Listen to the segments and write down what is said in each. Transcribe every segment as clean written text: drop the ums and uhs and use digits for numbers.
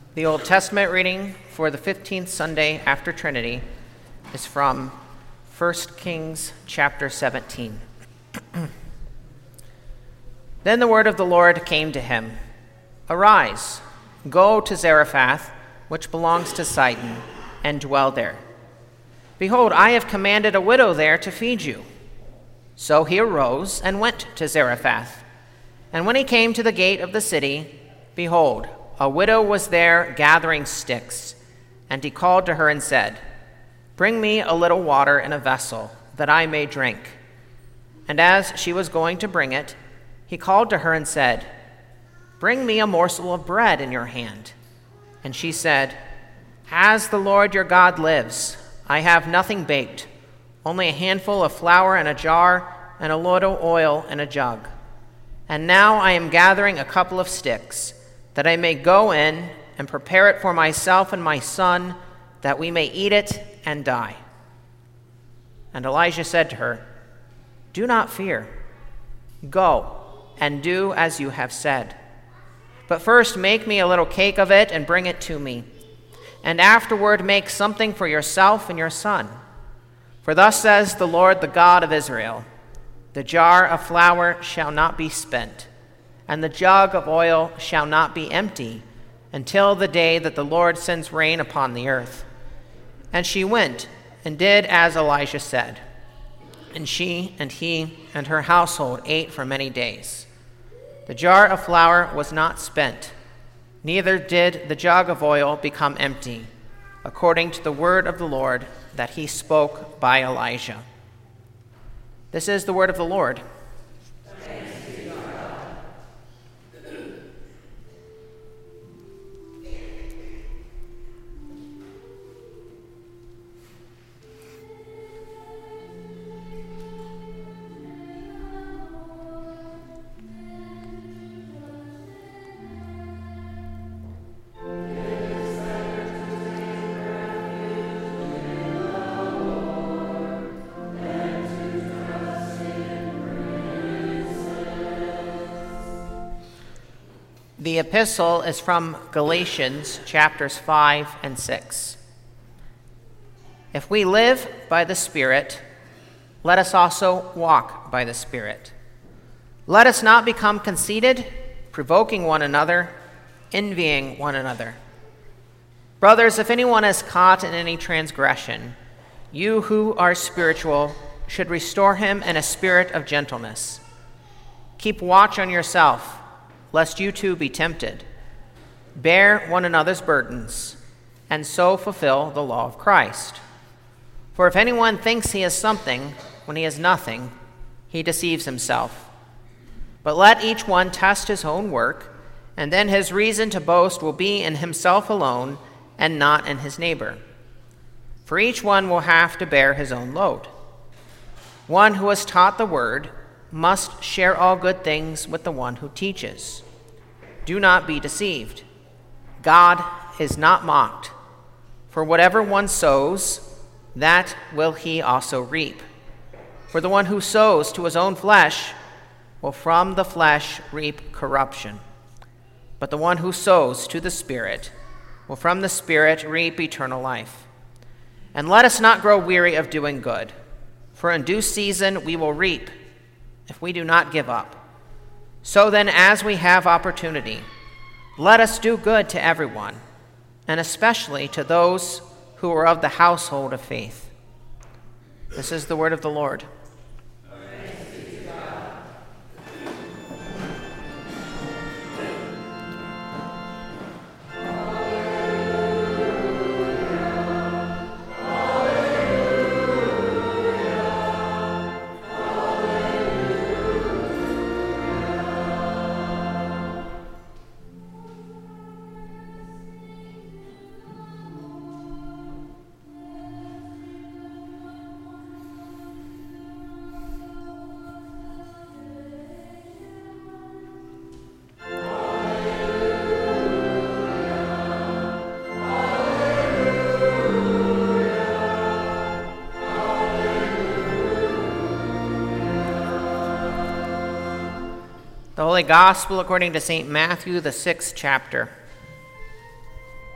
The Old Testament reading for the 15th Sunday after Trinity is from 1 Kings chapter 17. Then the word of the Lord came to him, "Arise, go to Zarephath, which belongs to Sidon, and dwell there. Behold, I have commanded a widow there to feed you." So he arose and went to Zarephath. And when he came to the gate of the city, behold, a widow was there gathering sticks. And he called to her and said, "Bring me a little water in a vessel, that I may drink." And as she was going to bring it, he called to her and said, "Bring me a morsel of bread in your hand." And she said, "As the Lord your God lives, I have nothing baked, only a handful of flour in a jar and a little oil in a jug. And now I am gathering a couple of sticks, that I may go in and prepare it for myself and my son, that we may eat it and die." And Elijah said to her, "Do not fear. Go and do as you have said. But first make me a little cake of it and bring it to me. And afterward make something for yourself and your son. For thus says the Lord, the God of Israel, the jar of flour shall not be spent, and the jug of oil shall not be empty, until the day that the Lord sends rain upon the earth." And she went and did as Elijah said. And she and he and her household ate for many days. The jar of flour was not spent, neither did the jug of oil become empty, according to the word of the Lord that he spoke by Elijah. This is the word of the Lord. Thanks be to God. The epistle is from Galatians chapters 5 and 6. If we live by the Spirit, let us also walk by the Spirit. Let us not become conceited, provoking one another, envying one another. Brothers, if anyone is caught in any transgression, you who are spiritual should restore him in a spirit of gentleness. Keep watch on yourself, lest you too be tempted. Bear one another's burdens, and so fulfill the law of Christ. For if anyone thinks he is something when he is nothing, he deceives himself. But let each one test his own work, and then his reason to boast will be in himself alone and not in his neighbor. For each one will have to bear his own load. One who has taught the word must share all good things with the one who teaches. Do not be deceived. God is not mocked. For whatever one sows, that will he also reap. For the one who sows to his own flesh will from the flesh reap corruption. But the one who sows to the Spirit will from the Spirit reap eternal life. And let us not grow weary of doing good, for in due season we will reap, if we do not give up. So then, as we have opportunity, let us do good to everyone, and especially to those who are of the household of faith. This is the word of the Lord. Thanks be to God. The Holy Gospel according to St. Matthew, the 6th chapter.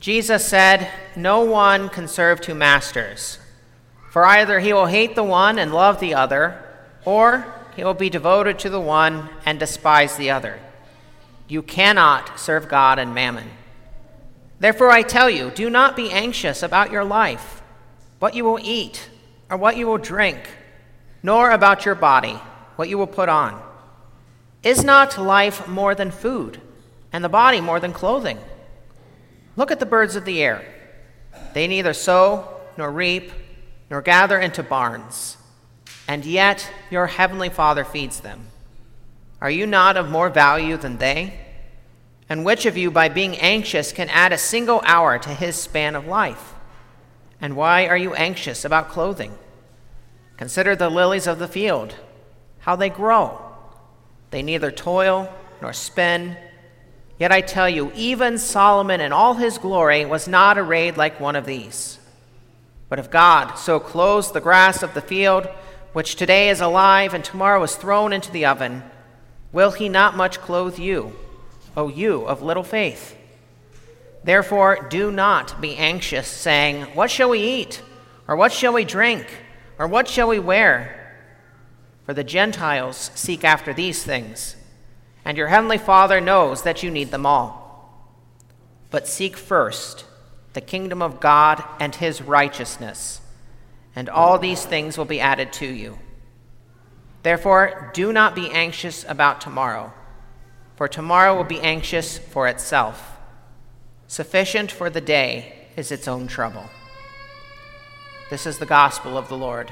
Jesus said, "No one can serve two masters, for either he will hate the one and love the other, or he will be devoted to the one and despise the other. You cannot serve God and mammon. Therefore I tell you, do not be anxious about your life, what you will eat or what you will drink, nor about your body, what you will put on. Is not life more than food, and the body more than clothing? Look at the birds of the air. They neither sow nor reap nor gather into barns, and yet your heavenly Father feeds them. Are you not of more value than they? And which of you, by being anxious, can add a single hour to his span of life? And why are you anxious about clothing? Consider the lilies of the field, how they grow. They neither toil nor spin. Yet I tell you, even Solomon in all his glory was not arrayed like one of these. But if God so clothes the grass of the field, which today is alive and tomorrow is thrown into the oven, will he not much clothe you, O you of little faith? Therefore do not be anxious, saying, what shall we eat? Or what shall we drink? Or what shall we wear? For the Gentiles seek after these things, and your heavenly Father knows that you need them all. But seek first the kingdom of God and his righteousness, and all these things will be added to you. Therefore, do not be anxious about tomorrow, for tomorrow will be anxious for itself. Sufficient for the day is its own trouble. This is the gospel of the Lord.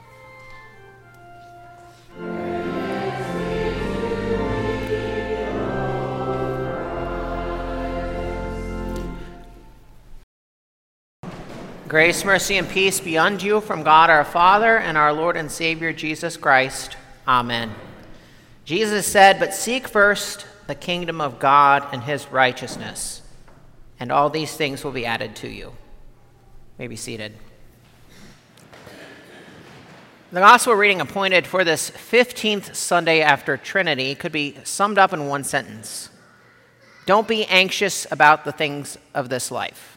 Grace, mercy, and peace be unto you from God our Father and our Lord and Savior Jesus Christ. Amen. Jesus said, but seek first the kingdom of God and his righteousness, and all these things will be added to you. You may be seated. The gospel reading appointed for this 15th Sunday after Trinity could be summed up in one sentence. Don't be anxious about the things of this life.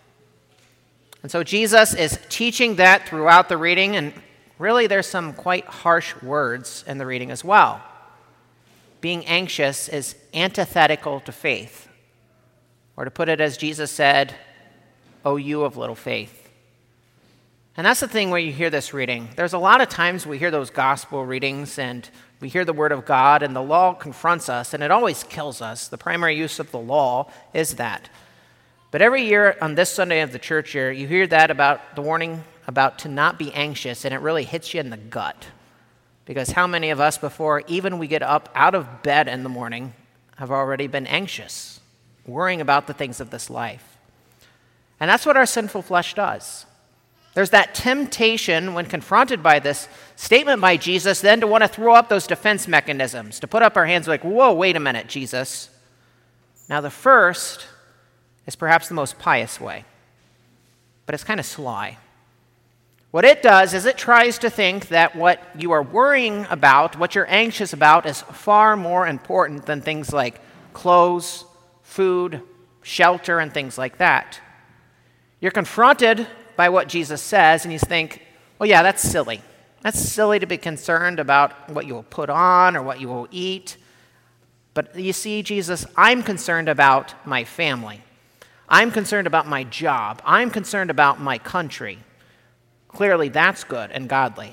And so Jesus is teaching that throughout the reading, and really there's some quite harsh words in the reading as well. Being anxious is antithetical to faith. Or to put it as Jesus said, O you of little faith. And that's the thing where you hear this reading. There's a lot of times we hear those gospel readings and we hear the word of God and the law confronts us and it always kills us. The primary use of the law is that. But every year on this Sunday of the church year, you hear that about the warning about to not be anxious, and it really hits you in the gut. Because how many of us before even we get up out of bed in the morning have already been anxious, worrying about the things of this life? And that's what our sinful flesh does. There's that temptation when confronted by this statement by Jesus then to want to throw up those defense mechanisms, to put up our hands like, whoa, wait a minute, Jesus. Now the first is perhaps the most pious way, but it's kind of sly. What it does is it tries to think that what you are worrying about, what you're anxious about, is far more important than things like clothes, food, shelter, and things like that. You're confronted by what Jesus says, and you think, well, yeah, that's silly. That's silly to be concerned about what you will put on or what you will eat. But you see, Jesus, I'm concerned about my family. I'm concerned about my job. I'm concerned about my country. Clearly, that's good and godly.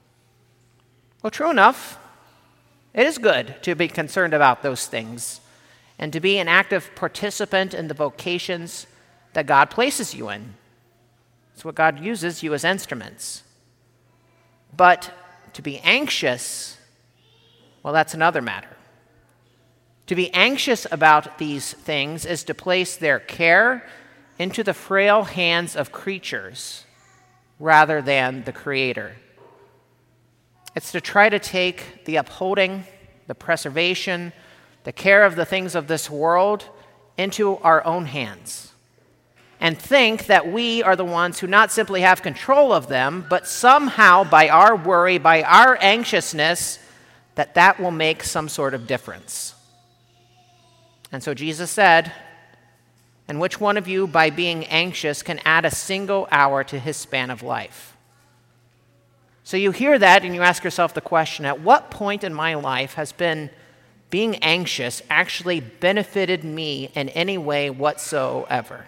Well, true enough, it is good to be concerned about those things and to be an active participant in the vocations that God places you in. It's what God uses you as instruments. But to be anxious, well, that's another matter. To be anxious about these things is to place their care into the frail hands of creatures rather than the Creator. It's to try to take the upholding, the preservation, the care of the things of this world into our own hands and think that we are the ones who not simply have control of them, but somehow by our worry, by our anxiousness, that will make some sort of difference. And so Jesus said, And which one of you, by being anxious, can add a single hour to his span of life? So you hear that and you ask yourself the question, at what point in my life has being anxious actually benefited me in any way whatsoever?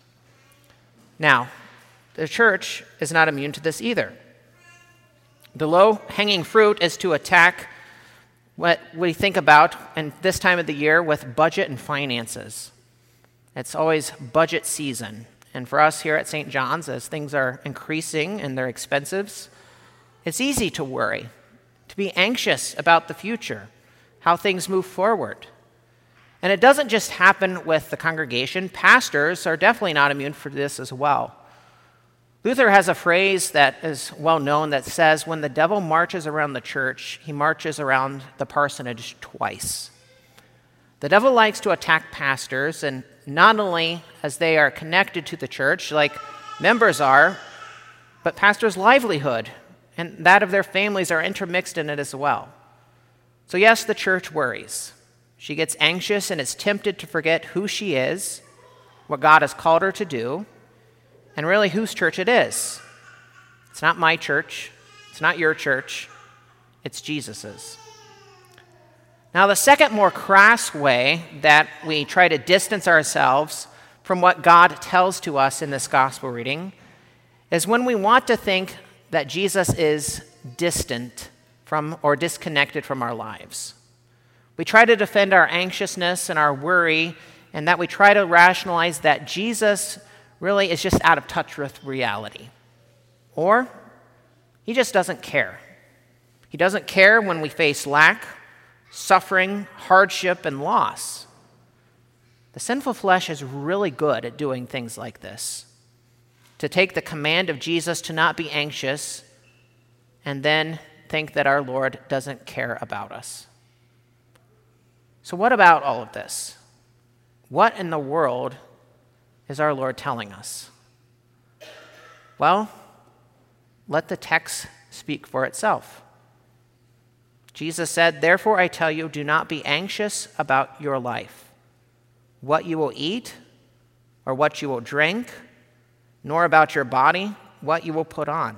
Now, the church is not immune to this either. The low-hanging fruit is to attack what we think about in this time of the year with budget and finances. It's always budget season. And for us here at St. John's, as things are increasing and they're expensive, it's easy to worry, to be anxious about the future, how things move forward. And it doesn't just happen with the congregation. Pastors are definitely not immune for this as well. Luther has a phrase that is well known that says, when the devil marches around the church, he marches around the parsonage twice. The devil likes to attack pastors, and not only as they are connected to the church, like members are, but pastors' livelihood and that of their families are intermixed in it as well. So yes, the church worries. She gets anxious and is tempted to forget who she is, what God has called her to do, and really whose church it is. It's not my church. It's not your church. It's Jesus's. Now, the second more crass way that we try to distance ourselves from what God tells to us in this gospel reading is when we want to think that Jesus is distant from or disconnected from our lives. We try to defend our anxiousness and our worry, and that we try to rationalize that Jesus really is just out of touch with reality. Or he just doesn't care. He doesn't care when we face lack, suffering, hardship, and loss. The sinful flesh is really good at doing things like this, to take the command of Jesus to not be anxious and then think that our Lord doesn't care about us. So what about all of this? What in the world is our Lord telling us? Well, let the text speak for itself. Jesus said, "Therefore I tell you, do not be anxious about your life, what you will eat or what you will drink, nor about your body, what you will put on.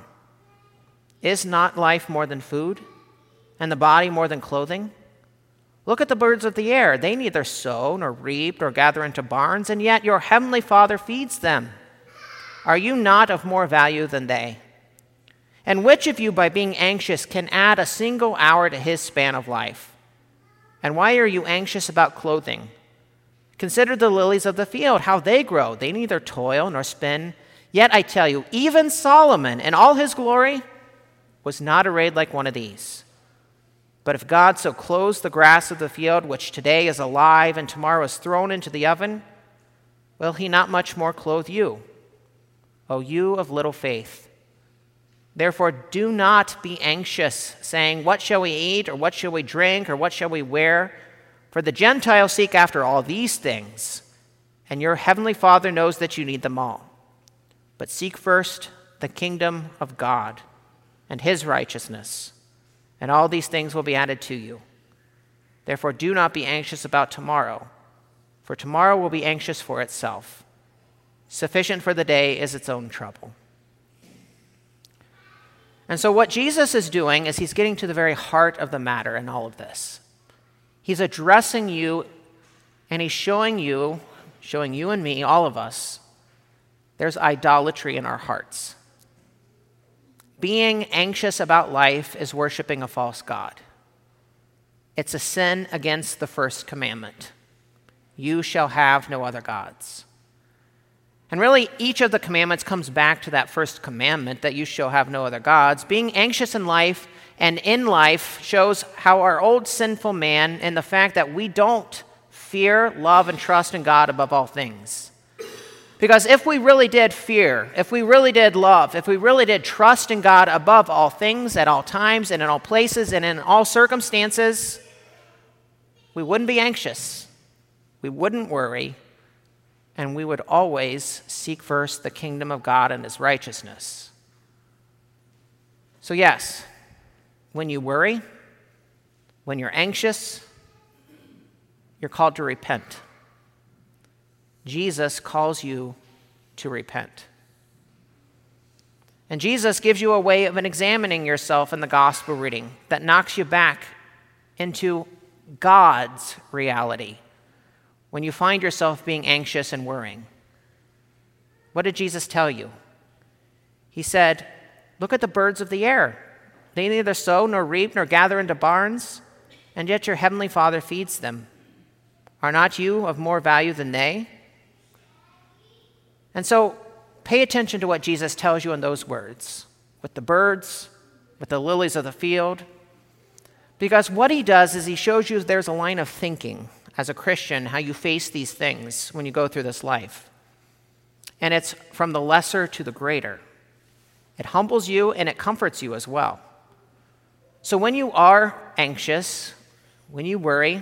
Is not life more than food, and the body more than clothing? Look at the birds of the air. They neither sow nor reap nor gather into barns, and yet your heavenly Father feeds them. Are you not of more value than they? And which of you, by being anxious, can add a single hour to his span of life? And why are you anxious about clothing? Consider the lilies of the field, how they grow. They neither toil nor spin. Yet I tell you, even Solomon in all his glory was not arrayed like one of these. But if God so clothes the grass of the field, which today is alive and tomorrow is thrown into the oven, will he not much more clothe you, O you of little faith? Therefore do not be anxious, saying, what shall we eat, or what shall we drink, or what shall we wear? For the Gentiles seek after all these things, and your heavenly Father knows that you need them all. But seek first the kingdom of God and his righteousness, and all these things will be added to you. Therefore do not be anxious about tomorrow, for tomorrow will be anxious for itself. Sufficient for the day is its own trouble." And so what Jesus is doing is he's getting to the very heart of the matter in all of this. He's addressing you, and he's showing you and me, all of us, there's idolatry in our hearts. Being anxious about life is worshiping a false god. It's a sin against the first commandment. You shall have no other gods. And really, each of the commandments comes back to that first commandment, that you shall have no other gods. Being anxious in life and in life shows how our old sinful man, and the fact that we don't fear, love, and trust in God above all things. Because if we really did fear, if we really did love, if we really did trust in God above all things, at all times, and in all places, and in all circumstances, we wouldn't be anxious. We wouldn't worry. And we would always seek first the kingdom of God and his righteousness. So yes, when you worry, when you're anxious, you're called to repent. Jesus calls you to repent. And Jesus gives you a way of examining yourself in the gospel reading that knocks you back into God's reality when you find yourself being anxious and worrying. What did Jesus tell you? He said, look at the birds of the air. They neither sow nor reap nor gather into barns, and yet your heavenly Father feeds them. Are not you of more value than they? And so pay attention to what Jesus tells you in those words, with the birds, with the lilies of the field, because what he does is he shows you there's a line of thinking as a Christian, how you face these things when you go through this life. And it's from the lesser to the greater. It humbles you and it comforts you as well. So when you are anxious, when you worry,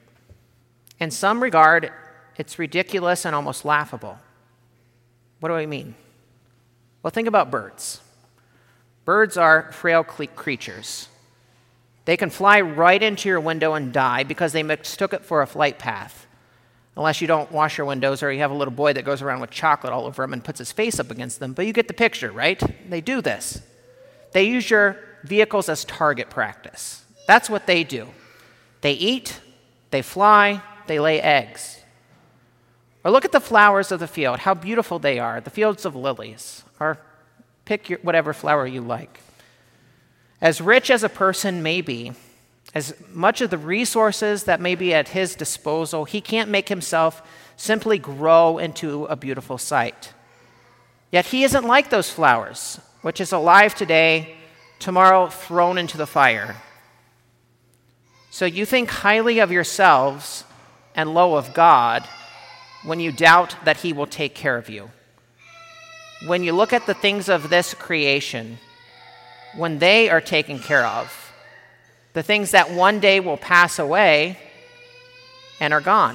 in some regard, it's ridiculous and almost laughable. What do I mean? Well, think about birds. Birds are frail creatures. They can fly right into your window and die because they mistook it for a flight path. Unless you don't wash your windows or you have a little boy that goes around with chocolate all over them and puts his face up against them. But you get the picture, right? They do this. They use your vehicles as target practice. That's what they do. They eat, they fly, they lay eggs. Or look at the flowers of the field, how beautiful they are, the fields of lilies. Or pick whatever flower you like. As rich as a person may be, as much of the resources that may be at his disposal, he can't make himself simply grow into a beautiful sight. Yet he isn't like those flowers, which is alive today, tomorrow thrown into the fire. So you think highly of yourselves and low of God when you doubt that he will take care of you. When you look at the things of this creation, when they are taken care of, the things that one day will pass away and are gone.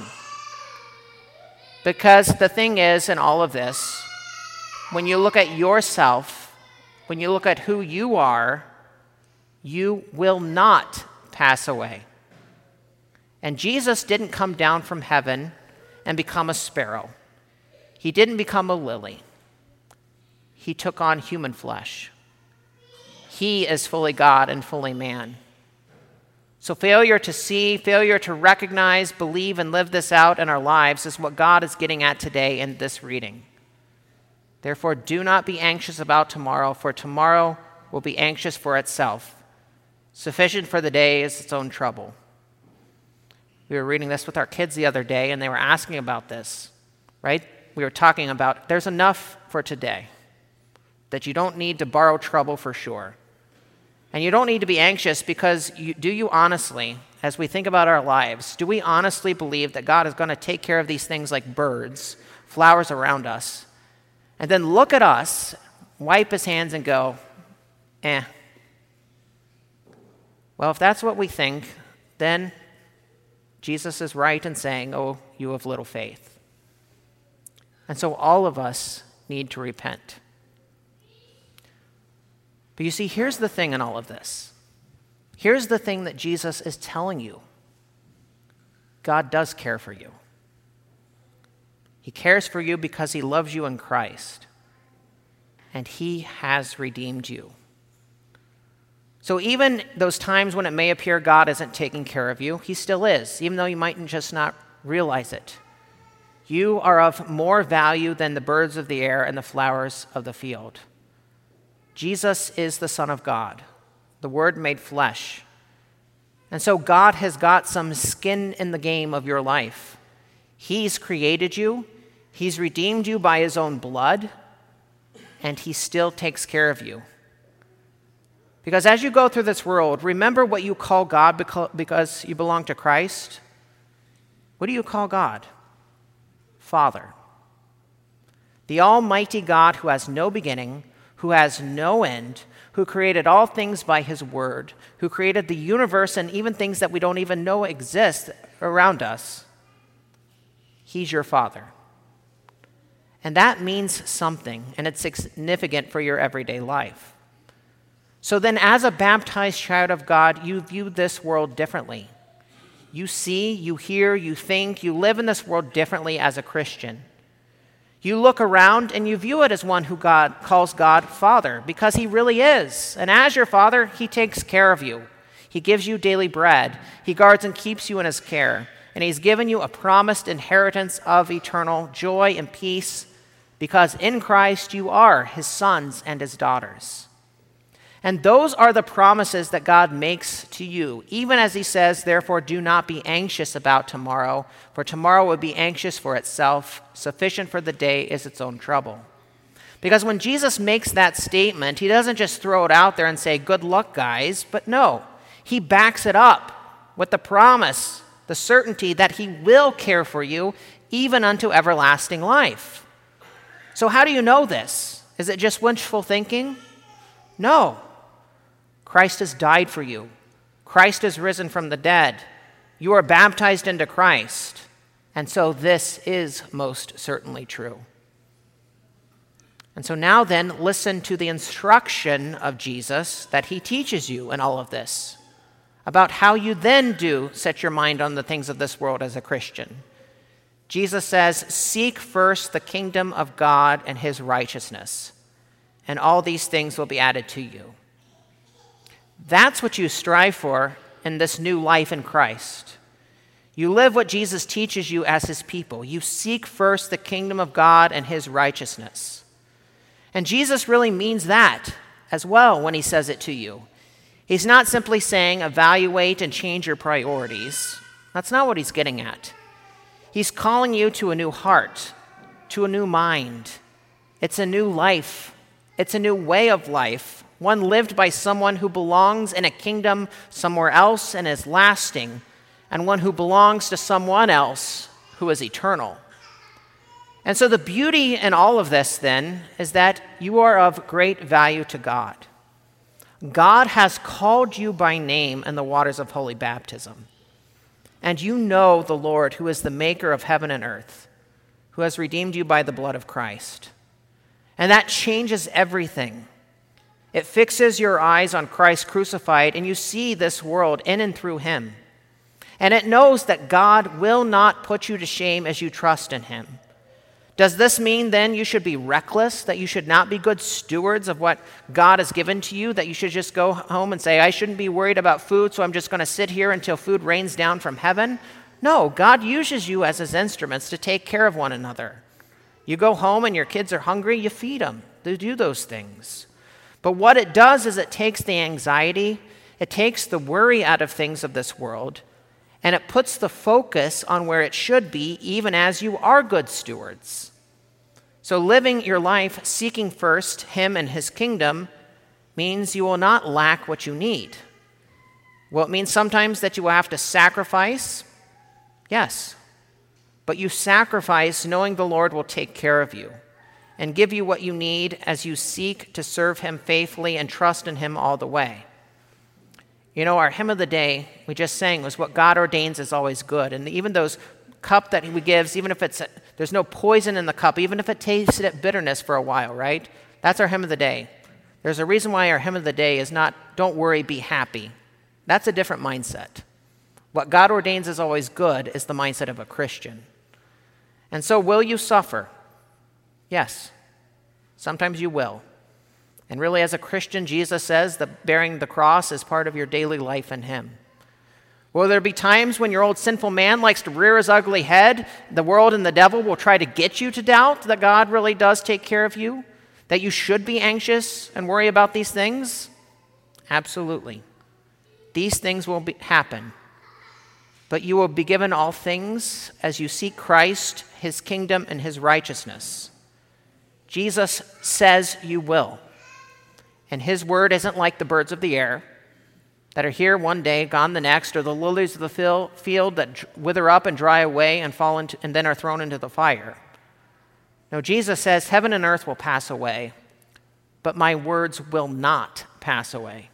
Because the thing is, in all of this, when you look at yourself, when you look at who you are, you will not pass away. And Jesus didn't come down from heaven and become a sparrow. He didn't become a lily. He took on human flesh. He is fully God and fully man. So failure to see, failure to recognize, believe, and live this out in our lives is what God is getting at today in this reading. Therefore, do not be anxious about tomorrow, for tomorrow will be anxious for itself. Sufficient for the day is its own trouble. We were reading this with our kids the other day, and they were asking about this, right? We were talking about there's enough for today, that you don't need to borrow trouble for sure. And you don't need to be anxious because do you honestly, as we think about our lives, do we honestly believe that God is going to take care of these things like birds, flowers around us, and then look at us, wipe his hands and go, Well, if that's what we think, then Jesus is right in saying, oh, you have little faith. And so all of us need to repent. But you see, here's the thing in all of this. Here's the thing that Jesus is telling you. God does care for you. He cares for you because he loves you in Christ. And he has redeemed you. So even those times when it may appear God isn't taking care of you, he still is, even though you might just not realize it. You are of more value than the birds of the air and the flowers of the field. Jesus is the Son of God, the Word made flesh. And so God has got some skin in the game of your life. He's created you, he's redeemed you by his own blood, and he still takes care of you. Because as you go through this world, remember what you call God because you belong to Christ. What do you call God? Father. The Almighty God who has no beginning, who has no end, who created all things by his word, who created the universe and even things that we don't even know exist around us. He's your Father. And that means something, and it's significant for your everyday life. So then, as a baptized child of God, you view this world differently. You see, you hear, you think, you live in this world differently as a Christian. You look around and you view it as one who God calls God Father, because he really is. And as your Father, he takes care of you. He gives you daily bread. He guards and keeps you in his care. And he's given you a promised inheritance of eternal joy and peace, because in Christ you are his sons and his daughters. And those are the promises that God makes to you, even as he says, therefore, do not be anxious about tomorrow, for tomorrow will be anxious for itself. Sufficient for the day is its own trouble. Because when Jesus makes that statement, he doesn't just throw it out there and say, good luck, guys, but no, he backs it up with the promise, the certainty that he will care for you even unto everlasting life. So how do you know this? Is it just wishful thinking? No. Christ has died for you. Christ has risen from the dead. You are baptized into Christ. And so this is most certainly true. And so now then, listen to the instruction of Jesus that he teaches you in all of this, about how you then do set your mind on the things of this world as a Christian. Jesus says, seek first the kingdom of God and his righteousness, and all these things will be added to you. That's what you strive for in this new life in Christ. You live what Jesus teaches you as his people. You seek first the kingdom of God and his righteousness. And Jesus really means that as well when he says it to you. He's not simply saying evaluate and change your priorities. That's not what he's getting at. He's calling you to a new heart, to a new mind. It's a new life. It's a new way of life, one lived by someone who belongs in a kingdom somewhere else and is lasting, and one who belongs to someone else who is eternal. And so the beauty in all of this, then, is that you are of great value to God. God has called you by name in the waters of holy baptism. And you know the Lord, who is the maker of heaven and earth, who has redeemed you by the blood of Christ. And that changes everything. It fixes your eyes on Christ crucified, and you see this world in and through him. And it knows that God will not put you to shame as you trust in him. Does this mean then you should be reckless, that you should not be good stewards of what God has given to you, that you should just go home and say, I shouldn't be worried about food, so I'm just going to sit here until food rains down from heaven? No, God uses you as his instruments to take care of one another. You go home and your kids are hungry, you feed them. They do those things. But what it does is it takes the anxiety, it takes the worry out of things of this world, and it puts the focus on where it should be, even as you are good stewards. So living your life seeking first him and his kingdom means you will not lack what you need. Will it mean sometimes that you will have to sacrifice? Yes. But you sacrifice knowing the Lord will take care of you and give you what you need as you seek to serve him faithfully and trust in him all the way. You know, our hymn of the day we just sang was what God ordains is always good. And even those cup that he gives, even if there's no poison in the cup, even if it tasted bitterness for a while, right? That's our hymn of the day. There's a reason why our hymn of the day is not, don't worry, be happy. That's a different mindset. What God ordains is always good is the mindset of a Christian. And so will you suffer? Yes. Sometimes you will. And really, as a Christian, Jesus says that bearing the cross is part of your daily life in him. Will there be times when your old sinful man likes to rear his ugly head? The world and the devil will try to get you to doubt that God really does take care of you? That you should be anxious and worry about these things? Absolutely. These things will happen. But you will be given all things as you seek Christ, his kingdom, and his righteousness. Jesus says you will. And his word isn't like the birds of the air that are here one day, gone the next, or the lilies of the field that wither up and dry away and fall into, and then are thrown into the fire. No, Jesus says heaven and earth will pass away, but my words will not pass away.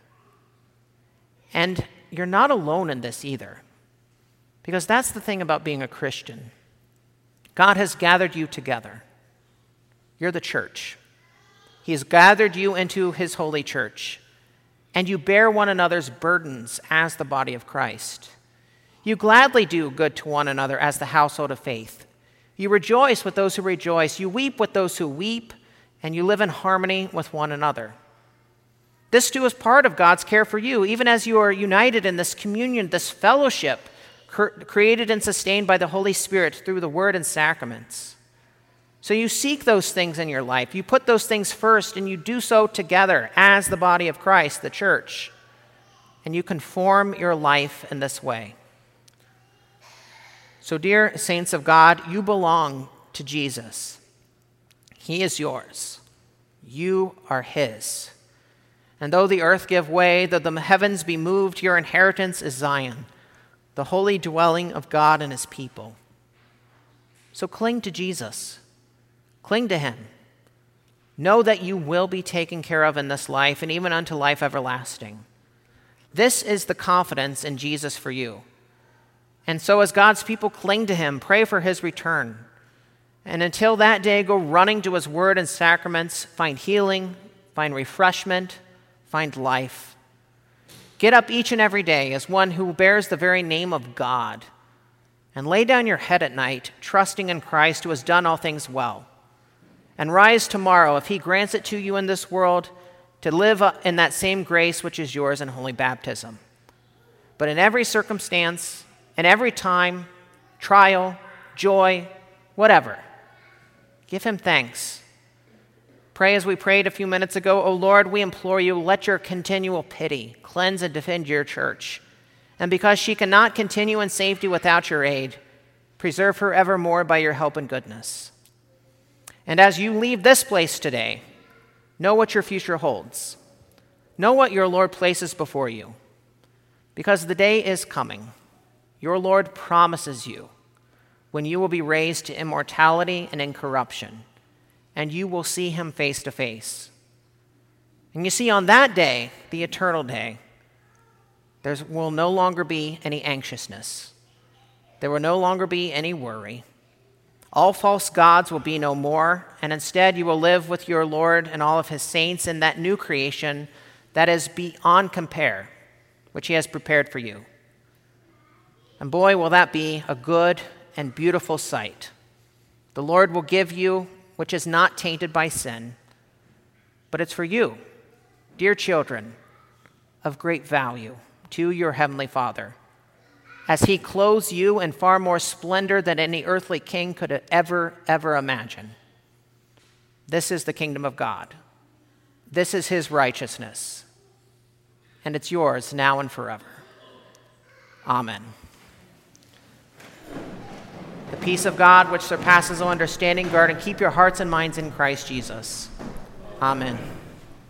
And you're not alone in this either, because that's the thing about being a Christian. God has gathered you together. You're the church. He has gathered you into his holy church, and you bear one another's burdens as the body of Christ. You gladly do good to one another as the household of faith. You rejoice with those who rejoice. You weep with those who weep, and you live in harmony with one another. This too is part of God's care for you, even as you are united in this communion, this fellowship created and sustained by the Holy Spirit through the word and sacraments. So you seek those things in your life. You put those things first, and you do so together as the body of Christ, the church. And you conform your life in this way. So, dear saints of God, you belong to Jesus. He is yours. You are his. And though the earth give way, though the heavens be moved, your inheritance is Zion, the holy dwelling of God and his people. So cling to Jesus. Cling to him. Know that you will be taken care of in this life and even unto life everlasting. This is the confidence in Jesus for you. And so as God's people cling to him, pray for his return. And until that day, go running to his word and sacraments, find healing, find refreshment, find life. Get up each and every day as one who bears the very name of God, and lay down your head at night, trusting in Christ who has done all things well. And rise tomorrow, if he grants it to you in this world, to live in that same grace which is yours in holy baptism. But in every circumstance, in every time, trial, joy, whatever, give him thanks. Pray as we prayed a few minutes ago, O Lord, we implore you, let your continual pity cleanse and defend your church. And because she cannot continue in safety without your aid, preserve her evermore by your help and goodness. And as you leave this place today, know what your future holds. Know what your Lord places before you. Because the day is coming, your Lord promises you, when you will be raised to immortality and incorruption, and you will see him face to face. And you see, on that day, the eternal day, there will no longer be any anxiousness. There will no longer be any worry. All false gods will be no more, and instead you will live with your Lord and all of his saints in that new creation that is beyond compare, which he has prepared for you. And boy, will that be a good and beautiful sight. The Lord will give you which is not tainted by sin, but it's for you, dear children, of great value to your heavenly Father, as he clothes you in far more splendor than any earthly king could ever imagine. This is the kingdom of God. This is his righteousness, and it's yours now and forever. Amen. The peace of God, which surpasses all understanding, guard and keep your hearts and minds in Christ Jesus. Amen.